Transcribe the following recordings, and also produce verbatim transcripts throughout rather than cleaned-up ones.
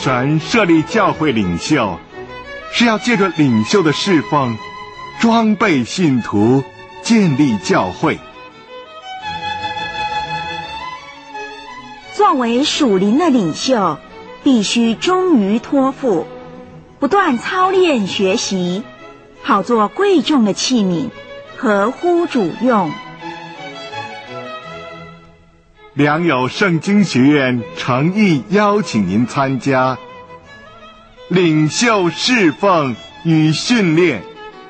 神设立教会领袖，是要借着领袖的侍奉，装备信徒，建立教会。 作为属灵的领袖，必须忠于托付，不断操练学习，好做贵重的器皿，合乎主用。 良友圣经学院诚意邀请您参加领袖侍奉与训练。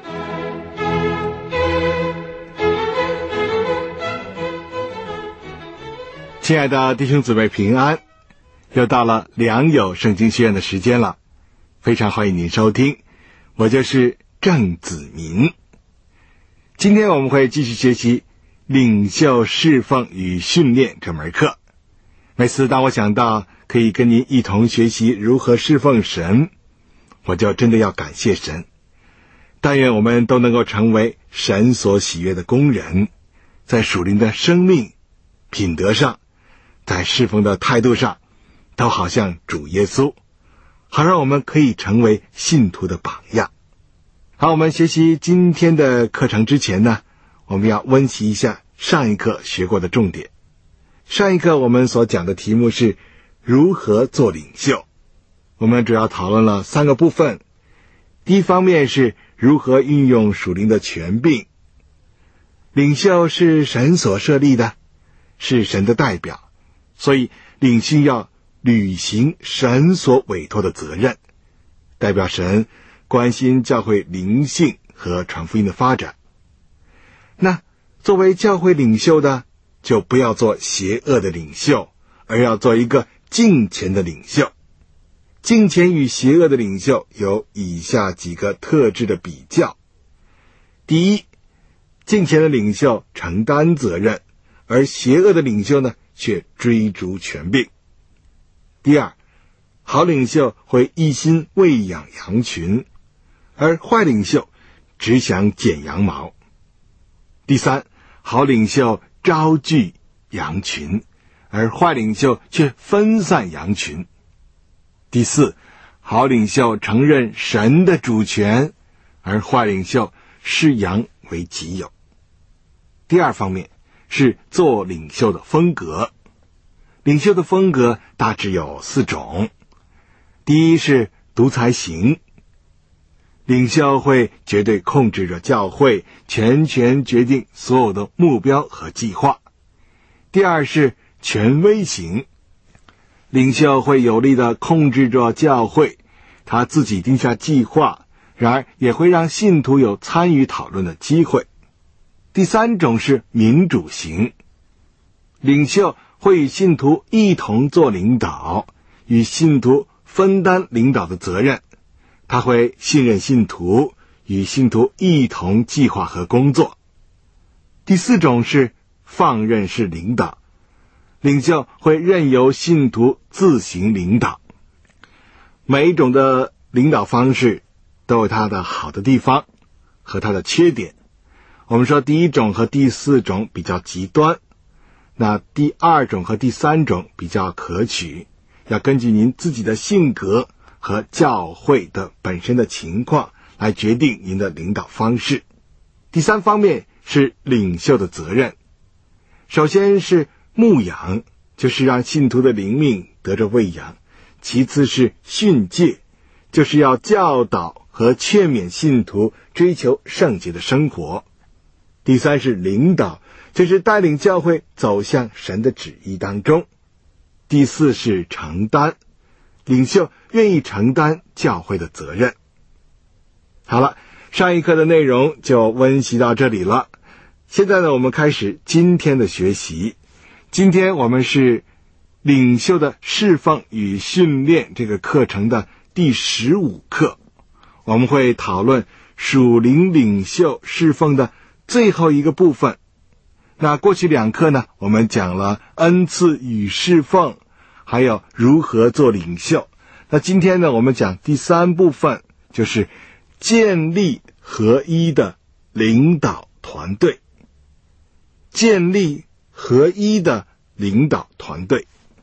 亲爱的弟兄姊妹平安，又到了良友圣经学院的时间了，非常欢迎您收听，我就是郑子民。今天我们会继续学习领袖侍奉与训练这门课。每次当我想到可以跟您一同学习如何侍奉神，我就真的要感谢神。但愿我们都能够成为神所喜悦的工人，在属灵的生命、品德上，在侍奉的态度上，都好像主耶稣，好让我们可以成为信徒的榜样。好，我们学习今天的课程之前呢，我们要温习一下上一课学过的重点。上一课我们所讲的题目是如何做领袖，我们主要讨论了三个部分。第一方面是如何运用属灵的权柄。领袖是神所设立的，是神的代表，所以领袖要履行神所委托的责任，代表神关心教会灵性和传福音的发展。那作为教会领袖的，就不要做邪恶的领袖，而要做一个敬虔的领袖。敬虔与邪恶的领袖有以下几个特质的比较。第一，敬虔的领袖承担责任，而邪恶的领袖呢，却追逐权柄。第二，好领袖会一心喂养羊群，而坏领袖只想剪羊毛。第三，好领袖招聚羊群，而坏领袖却分散羊群。第四，好领袖承认神的主权，而坏领袖视羊为己有。第二方面是做领袖的风格。领袖的风格大致有四种。第一是独裁型，领袖会绝对控制着教会，全权决定所有的目标和计划。第二是权威型，领袖会有力地控制着教会，他自己定下计划，然而也会让信徒有参与讨论的机会。第三种是民主型，领袖会与信徒一同做领导，与信徒分担领导的责任，他会信任信徒，与信徒一同计划和工作。第四种是放任式领导，领袖会任由信徒自行领导。每一种的领导方式都有它的好的地方和它的缺点。我们说第一种和第四种比较极端，那第二种和第三种比较可取，要根据您自己的性格和教会的本身的情况来决定您的领导方式。第三方面是领袖的责任。首先是牧养，就是让信徒的灵命得着喂养。其次是训诫，就是要教导和劝勉信徒追求圣洁的生活。第三是领导，就是带领教会走向神的旨意当中。第四是承担，领袖愿意承担教会的责任。好了，上一课的内容就温习到这里了。现在呢，我们开始今天的学习。今天我们是领袖的侍奉与训练这个课程的第十五课，我们会讨论属灵领袖侍奉的最后一个部分。那过去两课呢，我们讲了恩赐与侍奉，还有如何做领袖。那今天呢，我们讲第三部分，就是建立合一的领导团队。建立合一的领导团队，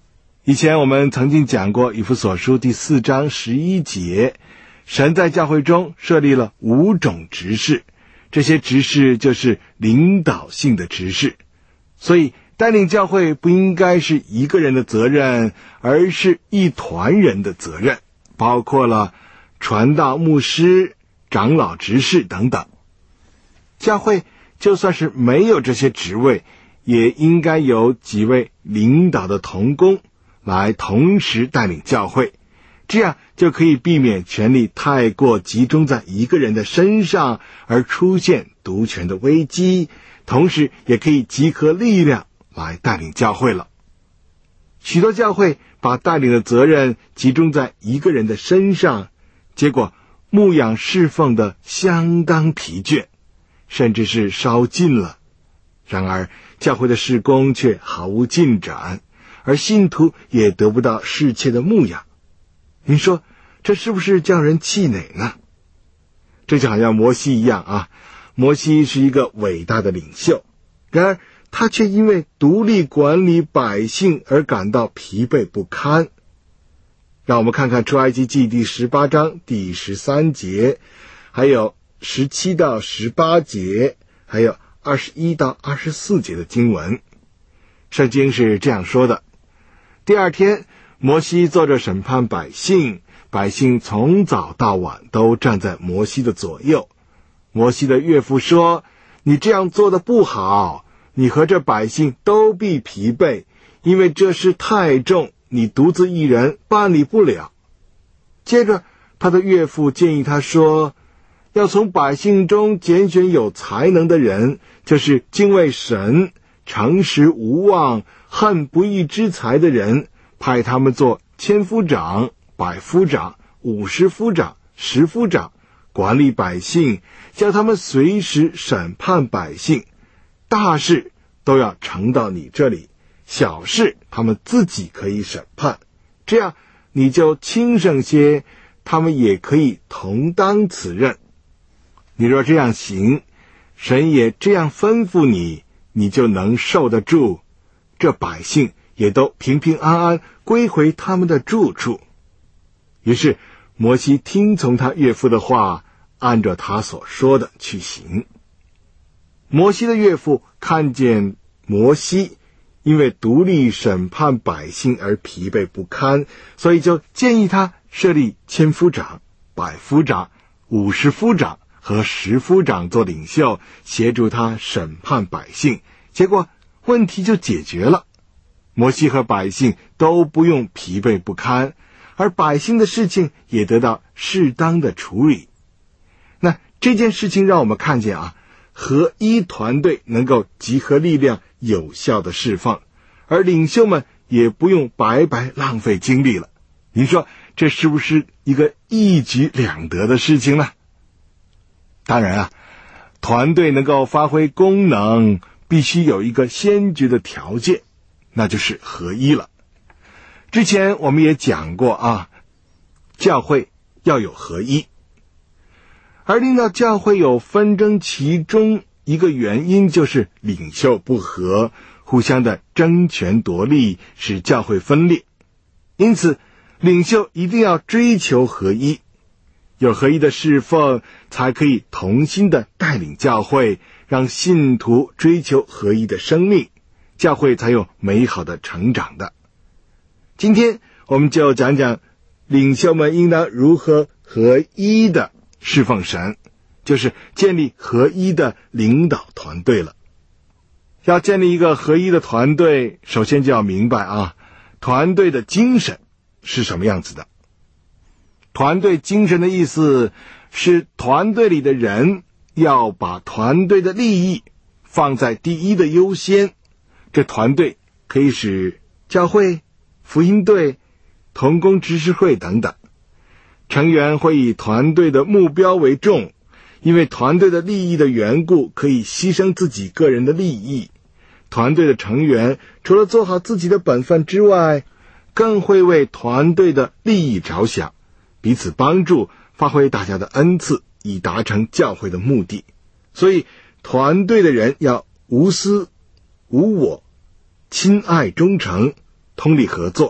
以前我们曾经讲过以弗所书第四章十一节，神在教会中设立了五种职事，这些职事就是领导性的职事。所以带领教会不应该是一个人的责任，而是一团人的责任，包括了传道、牧师、长老、执事等等。教会就算是没有这些职位，也应该有几位领导的同工来同时带领教会，这样就可以避免权力太过集中在一个人的身上，而出现独权的危机，同时也可以集合力量来带领教会了。许多教会把带领的责任集中在一个人的身上，结果牧养侍奉的相当疲倦，甚至是烧尽了。然而教会的事工却毫无进展，而信徒也得不到适切的牧养。您说这是不是叫人气馁呢？这就好像摩西一样啊，摩西是一个伟大的领袖，然而他却因为独立管理百姓而感到疲惫不堪。让我们看看出埃及记第十八章第十三节，还有十七到十八节，还有二十一到二十四节的经文。圣经是这样说的：第二天，摩西坐着审判百姓，百姓从早到晚都站在摩西的左右。摩西的岳父说：你这样做的不好，你和这百姓都必疲惫，因为这事太重，你独自一人办理不了。接着他的岳父建议他说，要从百姓中拣选有才能的人，就是敬畏神、诚实无妄、恨不义之财的人，派他们做千夫长、百夫长、五十夫长、十夫长，管理百姓，叫他们随时审判百姓。大事都要呈到你这里，小事他们自己可以审判，这样你就轻省些，他们也可以同当此任。你若这样行，神也这样吩咐你，你就能受得住，这百姓也都平平安安归回他们的住处。于是摩西听从他岳父的话，按照他所说的去行。摩西的岳父看见摩西因为独立审判百姓而疲惫不堪，所以就建议他设立千夫长、百夫长、五十夫长和十夫长做领袖，协助他审判百姓。结果问题就解决了，摩西和百姓都不用疲惫不堪，而百姓的事情也得到适当的处理。那这件事情让我们看见啊，合一团队能够集合力量，有效的释放，而领袖们也不用白白浪费精力了。您说这是不是一个一举两得的事情呢？当然啊，团队能够发挥功能，必须有一个先决的条件，那就是合一了。之前我们也讲过啊，教会要有合一，而令到教会有纷争，其中一个原因就是领袖不合，互相的争权夺利，使教会分裂。因此领袖一定要追求合一，有合一的侍奉，才可以同心的带领教会，让信徒追求合一的生命，教会才有美好的成长的。今天我们就讲讲领袖们应当如何合一的侍奉神，就是建立合一的领导团队了。要建立一个合一的团队，首先就要明白啊，团队的精神是什么样子的。团队精神的意思是团队里的人要把团队的利益放在第一的优先。这团队可以使教会、福音队、同工执事会等等，成员会以团队的目标为重，因为团队的利益的缘故，可以牺牲自己个人的利益。团队的成员除了做好自己的本分之外，更会为团队的利益着想，彼此帮助，发挥大家的恩赐，以达成教会的目的。所以团队的人要无私无我，亲爱忠诚，通力合作，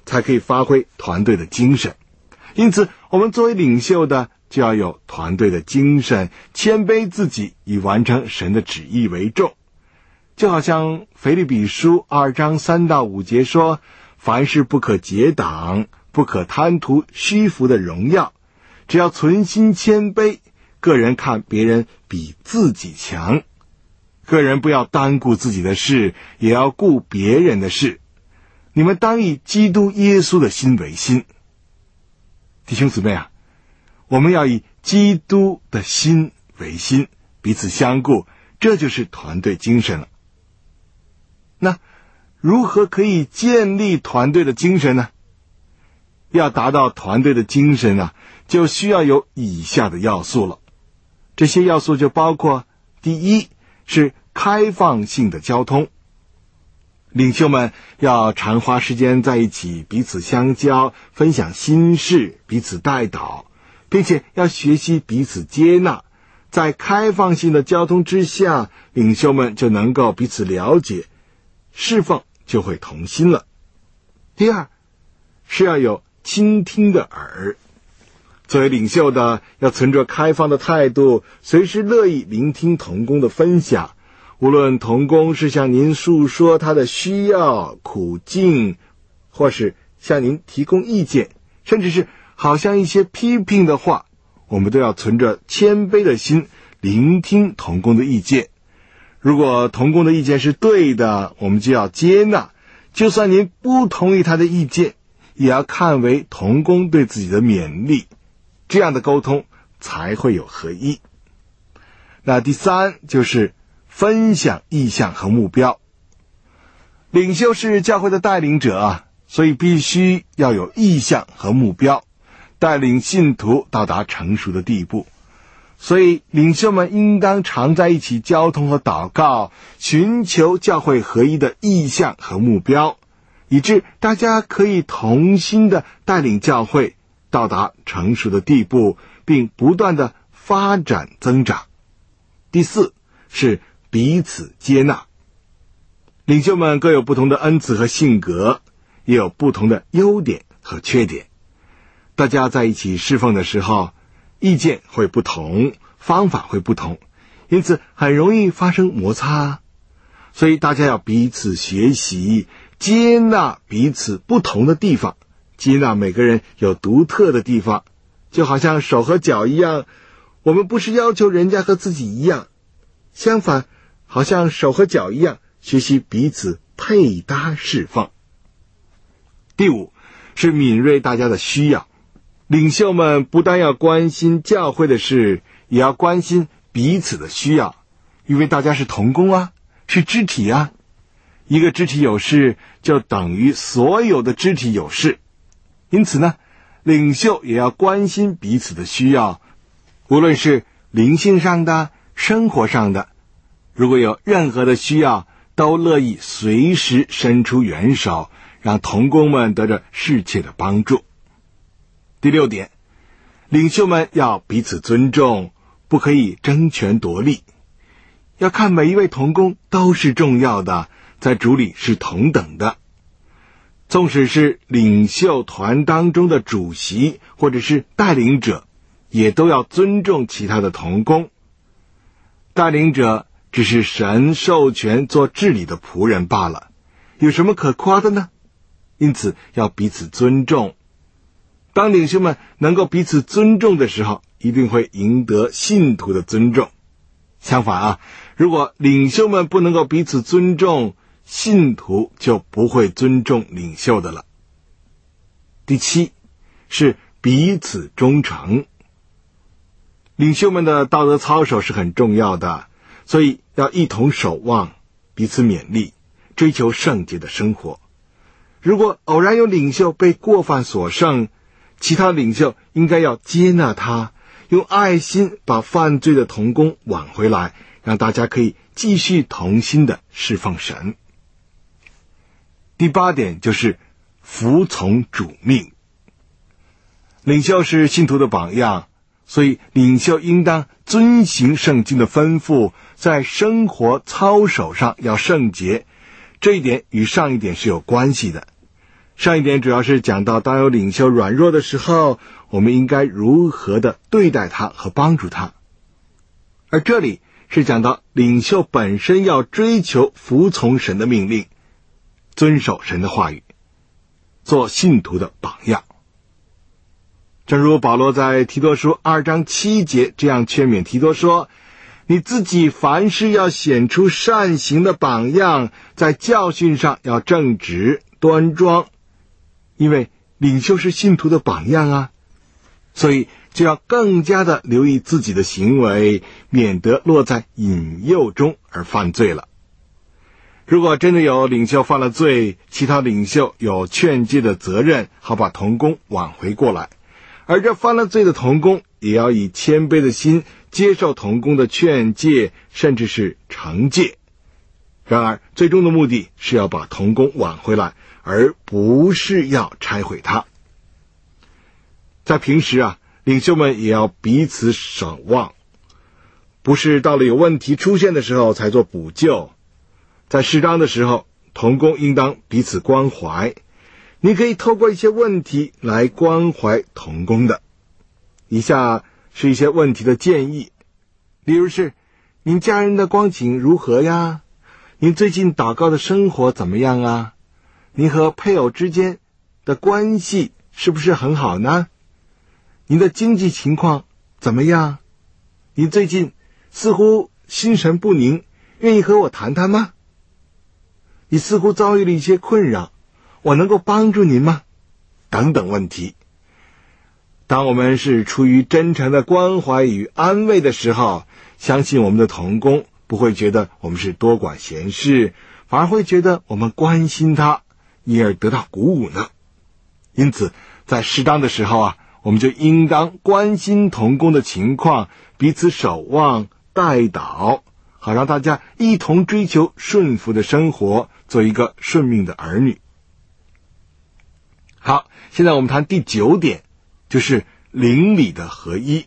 才可以发挥团队的精神。因此，我们作为领袖的就要有团队的精神，谦卑自己，以完成神的旨意为重。就好像腓立比书二章三到五节说，凡事不可结党，不可贪图虚浮的荣耀，只要存心谦卑，个人看别人比自己强，个人不要单顾自己的事，也要顾别人的事。你们当以基督耶稣的心为心。弟兄姊妹啊，我们要以基督的心为心，彼此相顾，这就是团队精神了。那如何可以建立团队的精神呢？要达到团队的精神啊，就需要有以下的要素了。这些要素就包括，第一是开放性的交通。领袖们要常花时间在一起，彼此相交，分享心事，彼此代祷，并且要学习彼此接纳。在开放性的交通之下，领袖们就能够彼此了解，侍奉就会同心了。第二是要有倾听的耳。作为领袖的，要存着开放的态度，随时乐意聆听同工的分享。无论同工是向您述说他的需要、苦境，或是向您提供意见，甚至是好像一些批评的话，我们都要存着谦卑的心，聆听同工的意见。如果同工的意见是对的，我们就要接纳，就算您不同意他的意见，也要看为同工对自己的勉励，这样的沟通才会有合一。那第三就是分享意向和目标。领袖是教会的带领者啊，所以必须要有意向和目标，带领信徒到达成熟的地步。所以领袖们应当常在一起交通和祷告，寻求教会合一的意向和目标，以致大家可以同心的带领教会到达成熟的地步，并不断的发展增长。第四是彼此接纳。领袖们各有不同的恩赐和性格，也有不同的优点和缺点。大家在一起侍奉的时候，意见会不同，方法会不同，因此很容易发生摩擦。所以大家要彼此学习，接纳彼此不同的地方，接纳每个人有独特的地方。就好像手和脚一样，我们不是要求人家和自己一样，相反，好像手和脚一样，学习彼此配搭侍奉。第五是敏锐大家的需要。领袖们不但要关心教会的事，也要关心彼此的需要，因为大家是同工啊，是肢体啊。一个肢体有事，就等于所有的肢体有事。因此呢，领袖也要关心彼此的需要，无论是灵性上的、生活上的，如果有任何的需要，都乐意随时伸出援手，让同工们得着适切的帮助。第六点，领袖们要彼此尊重，不可以争权夺利，要看每一位同工都是重要的，在主里是同等的。纵使是领袖团当中的主席或者是带领者，也都要尊重其他的同工。带领者只是神授权做治理的仆人罢了，有什么可夸的呢？因此要彼此尊重。当领袖们能够彼此尊重的时候，一定会赢得信徒的尊重。相反啊，如果领袖们不能够彼此尊重，信徒就不会尊重领袖的了。第七是彼此忠诚。领袖们的道德操守是很重要的，所以要一同守望，彼此勉励，追求圣洁的生活。如果偶然有领袖被过犯所胜，其他领袖应该要接纳他，用爱心把犯罪的同工挽回来，让大家可以继续同心的侍奉神。第八点就是服从主命。领袖是信徒的榜样，所以领袖应当遵行圣经的吩咐，在生活操守上要圣洁，这一点与上一点是有关系的。 上一点主要是讲到，当有领袖软弱的时候，我们应该如何的对待他和帮助他。而这里是讲到领袖本身要追求服从神的命令，遵守神的话语，做信徒的榜样。正如保罗在提多书二章七节这样劝勉提多说，你自己凡事要显出善行的榜样，在教训上要正直端庄，因为领袖是信徒的榜样啊，所以就要更加的留意自己的行为，免得落在引诱中而犯罪了。如果真的有领袖犯了罪，其他领袖有劝诫的责任，好把同工挽回过来。而这犯了罪的同工也要以谦卑的心接受同工的劝诫，甚至是惩戒。然而最终的目的是要把同工挽回来，而不是要拆毁他。在平时啊，领袖们也要彼此守望，不是到了有问题出现的时候才做补救。在适当的时候，同工应当彼此关怀。你可以透过一些问题来关怀同工的。以下是一些问题的建议，例如是：您家人的光景如何呀？您最近祷告的生活怎么样啊？您和配偶之间的关系是不是很好呢？您的经济情况怎么样？您最近似乎心神不宁，愿意和我谈谈吗？你似乎遭遇了一些困扰，我能够帮助您吗？等等问题。当我们是出于真诚的关怀与安慰的时候，相信我们的同工不会觉得我们是多管闲事，反而会觉得我们关心他，因而得到鼓舞呢。因此在适当的时候啊，我们就应当关心同工的情况，彼此守望代祷，好让大家一同追求顺服的生活，做一个顺命的儿女。好，现在我们谈第九点，就是邻里的合一。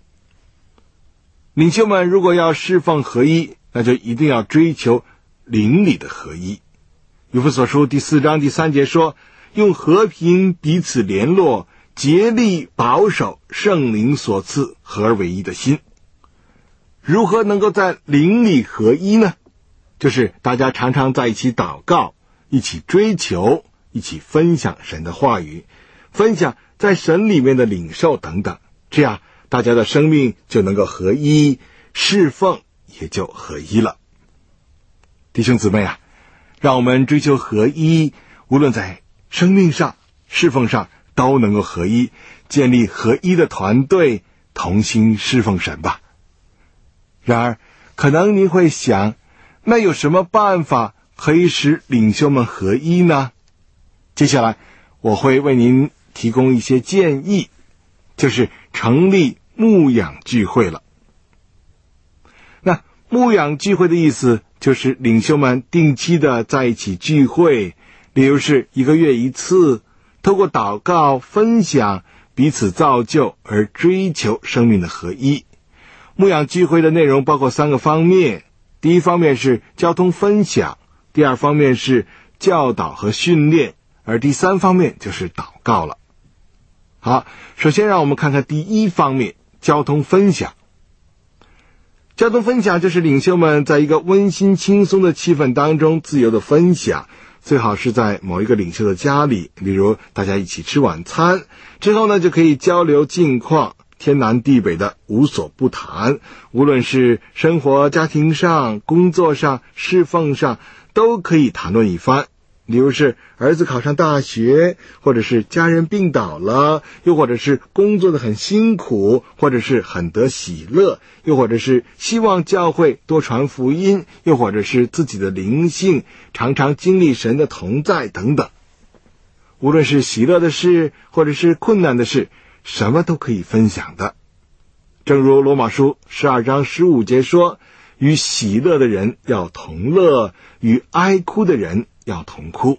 领袖们如果要侍奉合一，那就一定要追求邻里的合一。以弗所书第四章第三节说，用和平彼此联络，竭力保守圣灵所赐合而为一的心。如何能够在邻里合一呢？就是大家常常在一起祷告，一起追求，一起分享神的话语，分享在神里面的领受等等，这样大家的生命就能够合一，侍奉也就合一了。弟兄姊妹啊，让我们追求合一，无论在生命上、侍奉上都能够合一，建立合一的团队，同心侍奉神吧。然而可能您会想，那有什么办法可以使领袖们合一呢？接下来我会为您提供一些建议，就是成立牧养聚会了。那牧养聚会的意思就是领袖们定期的在一起聚会，例如是一个月一次，透过祷告分享，彼此造就而追求生命的合一。牧养聚会的内容包括三个方面，第一方面是交通分享，第二方面是教导和训练，而第三方面就是祷告了。好，首先让我们看看第一方面，交通分享。交通分享就是领袖们在一个温馨轻松的气氛当中自由的分享，最好是在某一个领袖的家里，例如大家一起吃晚餐之后呢，就可以交流近况，天南地北的无所不谈，无论是生活家庭上、工作上、侍奉上，都可以谈论一番。例如是儿子考上大学，或者是家人病倒了，又或者是工作的很辛苦，或者是很得喜乐，又或者是希望教会多传福音，又或者是自己的灵性常常经历神的同在等等。无论是喜乐的事，或者是困难的事，什么都可以分享的。正如罗马书十二章十五节说，与喜乐的人要同乐，与哀哭的人要同哭。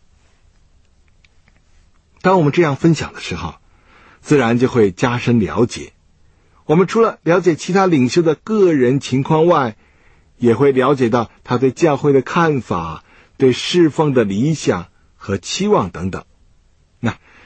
当我们这样分享的时候，自然就会加深了解。我们除了了解其他领袖的个人情况外，也会了解到他对教会的看法，对侍奉的理想和期望等等。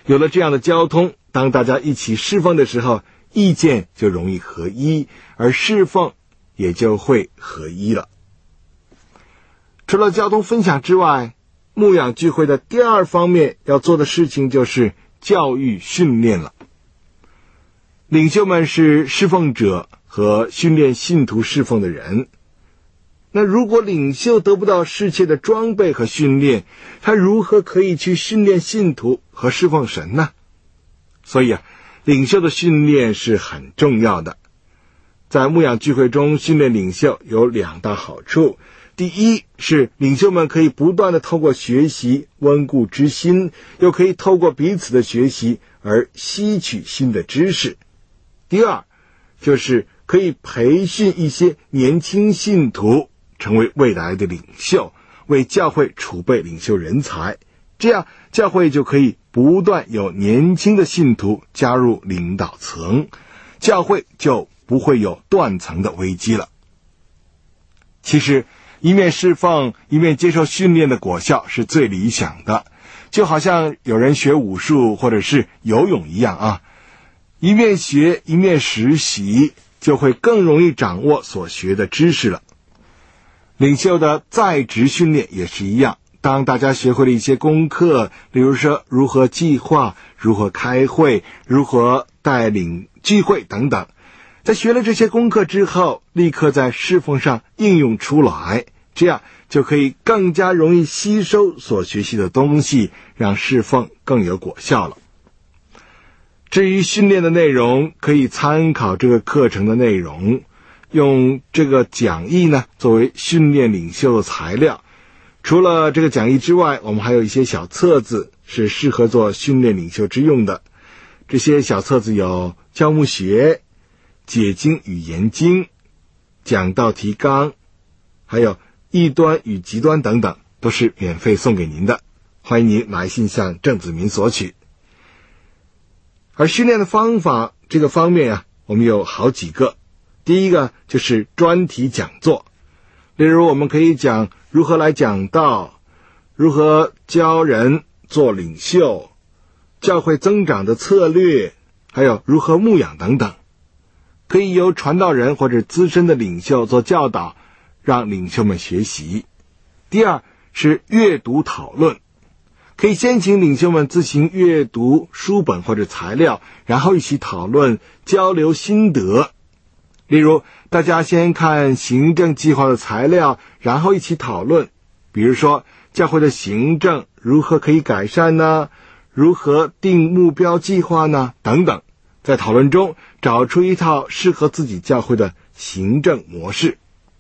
有了这样的交通，当大家一起侍奉的时候，意见就容易合一，而侍奉也就会合一了。除了交通分享之外，牧养聚会的第二方面要做的事情就是教育训练了。领袖们是侍奉者和训练信徒侍奉的人，那如果领袖得不到适切的装备和训练，他如何可以去训练信徒和侍奉神呢？所以啊，领袖的训练是很重要的。在牧养聚会中训练领袖有两大好处。第一是领袖们可以不断的透过学习温故知新，又可以透过彼此的学习而吸取新的知识。第二就是可以培训一些年轻信徒成为未来的领袖，为教会储备领袖人才，这样教会就可以不断有年轻的信徒加入领导层，教会就不会有断层的危机了。其实一面侍奉一面接受训练的果效是最理想的，就好像有人学武术或者是游泳一样啊，一面学一面实习，就会更容易掌握所学的知识了。领袖的在职训练也是一样，当大家学会了一些功课，比如说如何计划、如何开会、如何带领聚会等等，在学了这些功课之后，立刻在侍奉上应用出来，这样就可以更加容易吸收所学习的东西，让侍奉更有果效了。至于训练的内容，可以参考这个课程的内容，用这个讲义呢作为训练领袖的材料。除了这个讲义之外，我们还有一些小册子是适合做训练领袖之用的。这些小册子有教牧学、解经与研经、讲道提纲，还有异端与极端等等，都是免费送给您的，欢迎您来信向郑子明索取。而训练的方法这个方面啊，我们有好几个。第一个就是专题讲座，例如我们可以讲如何来讲道，如何教人做领袖，教会增长的策略，还有如何牧养等等，可以由传道人或者资深的领袖做教导，让领袖们学习。第二是阅读讨论，可以先请领袖们自行阅读书本或者材料，然后一起讨论交流心得。例如大家先看行政计划的材料，然后一起讨论，比如说教会的行政如何可以改善呢？如何定目标计划呢？等等，在讨论中找出一套适合自己教会的行政模式。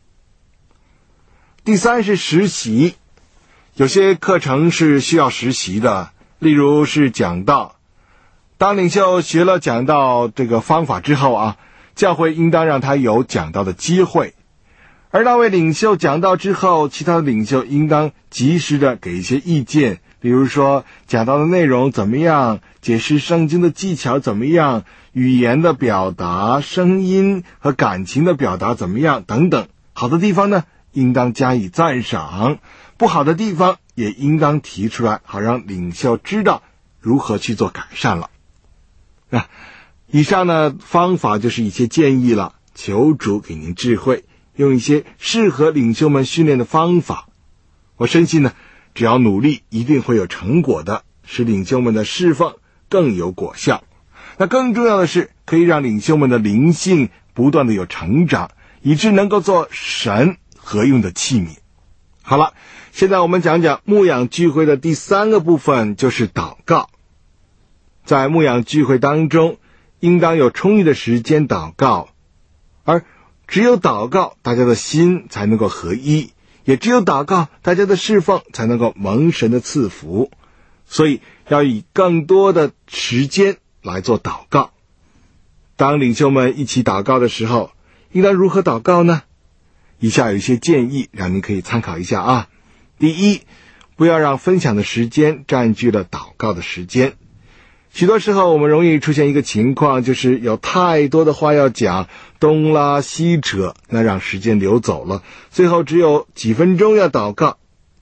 第三是实习，有些课程是需要实习的，例如是讲道。当领袖学了讲道这个方法之后啊，教会应当让他有讲道的机会，而那位领袖讲道之后，其他的领袖应当及时的给一些意见，比如说讲道的内容怎么样，解释圣经的技巧怎么样，语言的表达、声音和感情的表达怎么样等等。好的地方呢，应当加以赞赏，不好的地方也应当提出来，好让领袖知道如何去做改善了。啊，以上呢方法就是一些建议了，求主给您智慧，用一些适合领袖们训练的方法。我深信呢，只要努力一定会有成果的，使领袖们的侍奉更有果效。那更重要的是，可以让领袖们的灵性不断的有成长，以致能够做神合用的器皿。好了，现在我们讲讲牧养聚会的第三个部分，就是祷告。在牧养聚会当中，应当有充裕的时间祷告，而只有祷告，大家的心才能够合一，也只有祷告，大家的侍奉才能够蒙神的赐福。所以要以更多的时间来做祷告。当领袖们一起祷告的时候，应当如何祷告呢？以下有一些建议让您可以参考一下啊。第一，不要让分享的时间占据了祷告的时间。许多时候我们容易出现一个情况，就是有太多的话要讲，东拉西扯，那让时间流走了，最后只有几分钟要祷告。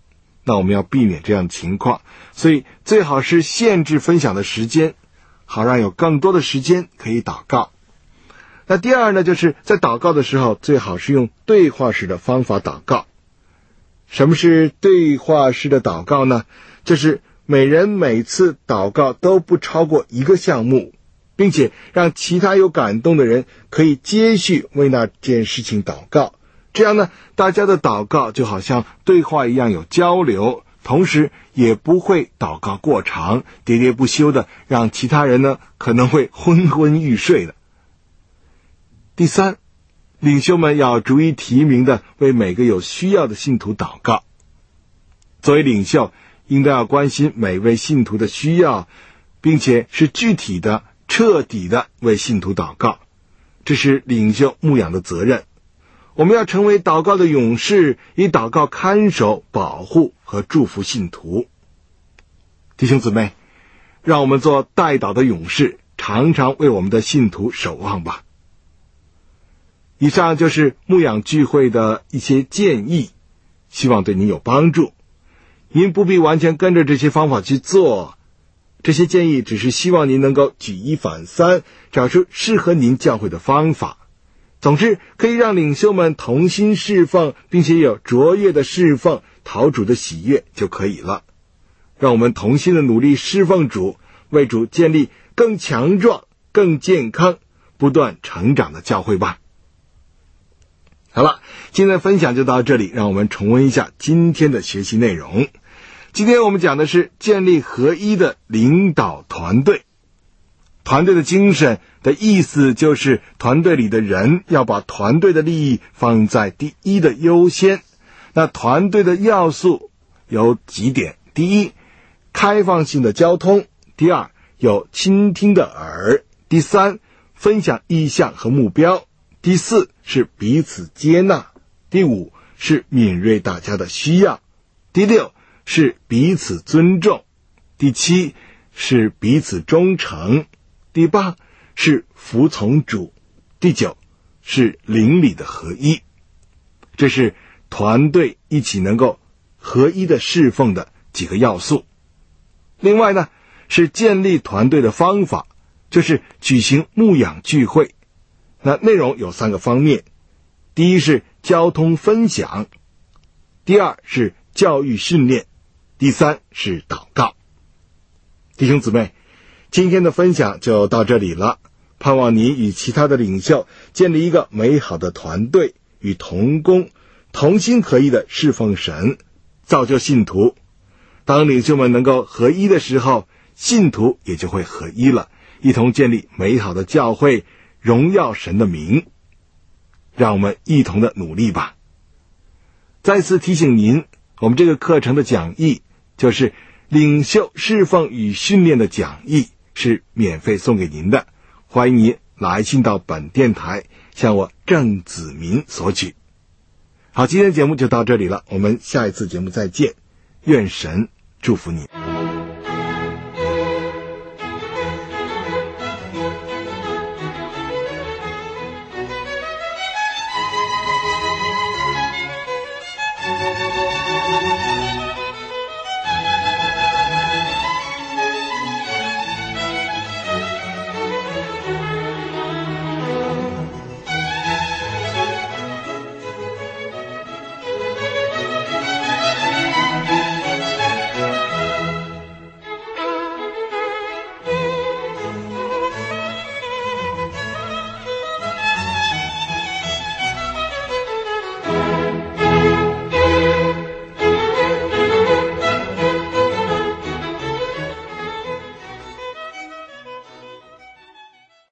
那我们要避免这样的情况，所以最好是限制分享的时间，好让有更多的时间可以祷告。那第二呢，就是在祷告的时候，最好是用对话式的方法祷告。什么是对话式的祷告呢？就是每人每次祷告都不超过一个项目，并且让其他有感动的人可以接续为那件事情祷告。这样呢，大家的祷告就好像对话一样有交流，同时也不会祷告过长，喋喋不休的让其他人呢可能会昏昏欲睡的。第三，领袖们要逐一提名的为每个有需要的信徒祷告。作为领袖，应当要关心每位信徒的需要，并且是具体的、彻底的为信徒祷告，这是领袖牧养的责任。我们要成为祷告的勇士，以祷告看守、保护和祝福信徒。弟兄姊妹，让我们做代祷的勇士，常常为我们的信徒守望吧。以上就是牧养聚会的一些建议，希望对您有帮助。您不必完全跟着这些方法去做，这些建议只是希望您能够举一反三，找出适合您教会的方法。总之，可以让领袖们同心侍奉，并且有卓越的侍奉，讨主的喜悦就可以了。让我们同心的努力侍奉主，为主建立更强壮、更健康、不断成长的教会吧。好了，今天的分享就到这里，让我们重温一下今天的学习内容。今天我们讲的是建立合一的领导团队。团队的精神的意思就是团队里的人要把团队的利益放在第一的优先。那团队的要素有几点：第一，开放性的交通；第二，有倾听的耳；第三，分享意向和目标；第四，是彼此接纳；第五，是敏锐大家的需要；第六，是彼此尊重；第七，是彼此忠诚；第八，是服从主；第九，是邻里的合一。这是团队一起能够合一的侍奉的几个要素。另外呢，是建立团队的方法，就是举行牧养聚会。那内容有三个方面：第一是交通分享；第二是教育训练；第三是祷告。弟兄姊妹，今天的分享就到这里了，盼望你与其他的领袖建立一个美好的团队，与同工同心合一的侍奉神，造就信徒。当领袖们能够合一的时候，信徒也就会合一了，一同建立美好的教会，荣耀神的名。让我们一同的努力吧。再次提醒您，我们这个课程的讲义就是领袖侍奉与训练的讲义，是免费送给您的，欢迎您来信到本电台向我郑子民索取。好，今天的节目就到这里了，我们下一次节目再见，愿神祝福你。